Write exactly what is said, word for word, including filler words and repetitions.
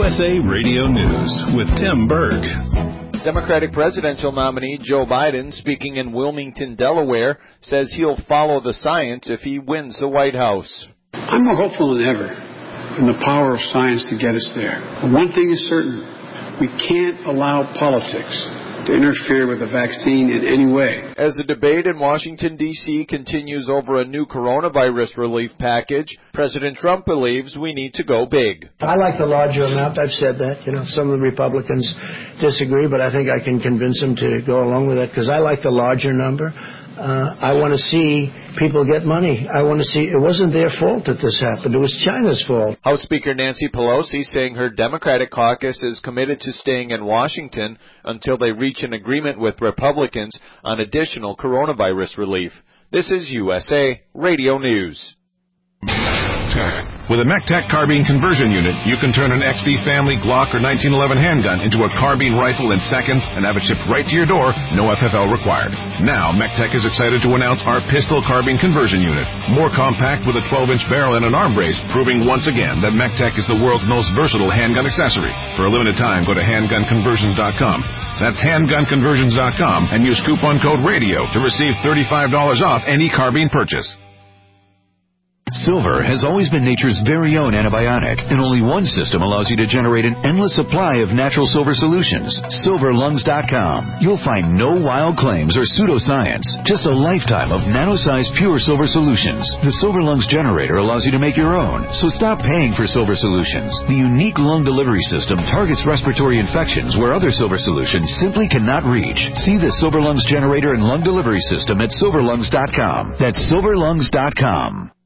U S A Radio News with Tim Berg. Democratic presidential nominee Joe Biden, speaking in Wilmington, Delaware, says he'll follow the science if he wins the White House. I'm more hopeful than ever in the power of science to get us there. One thing is certain. We can't allow politics to interfere with the vaccine in any way. As the debate in Washington, D C continues over a new coronavirus relief package, President Trump believes we need to go big. I like the larger amount. I've said that. You know, some of the Republicans disagree, but I think I can convince them to go along with it because I like the larger number. Uh, I want to see people get money. I want to see, it wasn't their fault that this happened. It was China's fault. House Speaker Nancy Pelosi saying her Democratic caucus is committed to staying in Washington until they reach an agreement with Republicans on additional coronavirus relief. This is U S A Radio News. With a MECTEC carbine conversion unit, you can turn an X D Family Glock or nineteen eleven handgun into a carbine rifle in seconds and have it shipped right to your door, no F F L required. Now, MECTEC is excited to announce our pistol carbine conversion unit. More compact with a twelve inch barrel and an arm brace, proving once again that MECTEC is the world's most versatile handgun accessory. For a limited time, go to handgun conversions dot com. That's handgun conversions dot com and use coupon code RADIO to receive thirty-five dollars off any carbine purchase. Silver has always been nature's very own antibiotic, and only one system allows you to generate an endless supply of natural silver solutions. silver lungs dot com. You'll find no wild claims or pseudoscience, just a lifetime of nano-sized pure silver solutions. The Silver Lungs generator allows you to make your own, so stop paying for silver solutions. The unique lung delivery system targets respiratory infections where other silver solutions simply cannot reach. See the Silver Lungs generator and lung delivery system at silver lungs dot com. That's silver lungs dot com.